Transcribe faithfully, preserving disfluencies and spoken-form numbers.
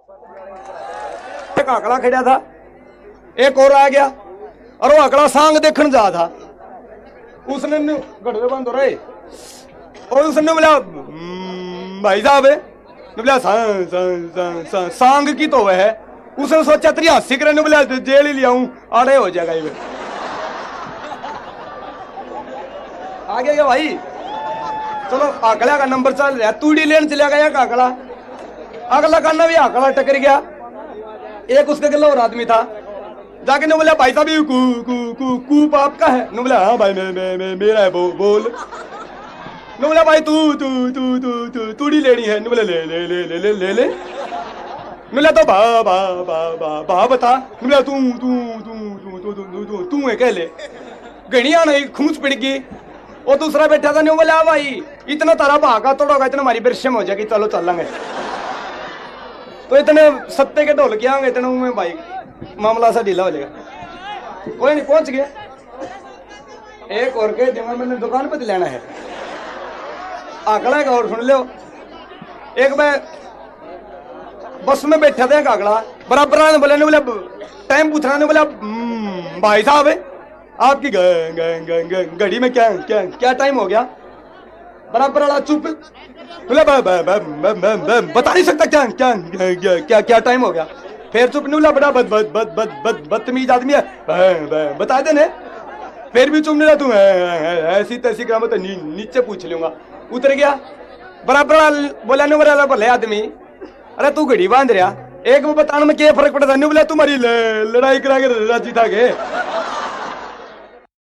एक आंकड़ा खड़ा था, एक और आ गया और वो आंकड़ा सांग देखने जा था। उसने गड़वे बंद हो रहे और उसने बोला भाई साहब बोला सांग की तो वह है। उसने सोचा तेरी हंसी करने बोला जेल ही लिया हूं आड़े हो जाएगा ये आ गया भाई। चलो आंकड़ा का नंबर चल रहा, तूड़ी लेने चला गया आंकड़ा, अगला काना भी आंकड़ा टकर गया। एक उसके गला और आदमी था, जाके ने बोला भाई साहब कू कू कू कूप आपका है? ने बोला हाँ भाई मैं मैं मैं मेरा है बो, बोल। ने बोला भाई तू तू तू तू तू तूड़ी लेनी है? ने बोला ले ले ले ले ले ले ले। बोला तो बा बा बा बा बा बता। ने बोला तू तू तू तू तू तू तू है कह ले। घड़िया नहीं खूंच पिट गई। वो दूसरा बैठा था, नहीं बोला भाई इतना तारा भागा तोड़ोगा इतना हमारी बिरशम हो जाएगी, चलो चलेंगे। तो इतने सत्ते के ढोल के आएंगे इतने में भाई मामला सा ढीला हो जाएगा। कोई नहीं पहुंच गया। एक और के दिमाग मैंने दुकान पे लेना है आंकड़ा का और सुन लो। एक मैं बस में बैठा था आंकड़ा बराबर बोले बोला टाइम पूछना, बोला भाई साहब आपकी घड़ी में क्या क्या क्या टाइम हो गया? बराबर वाला चुप बोला बता नहीं सकता क्या क्या क्या क्या क्या टाइम हो गया? फिर चुप नहीं बोला, बड़ा बद बद बद बद बद बदतमीज आदमी है बता देने। फिर भी चुप नहीं रहा, तू ऐसी तैसी काम तो नी, नीचे पूछ लूंगा। उतर गया बराबर बोला नहीं बोला भले आदमी अरे तू घड़ी बांध रहा एक वो बताने में क्या फर्क पड़ता? नहीं बोला तुम्हारी लड़ाई करा के राजी था के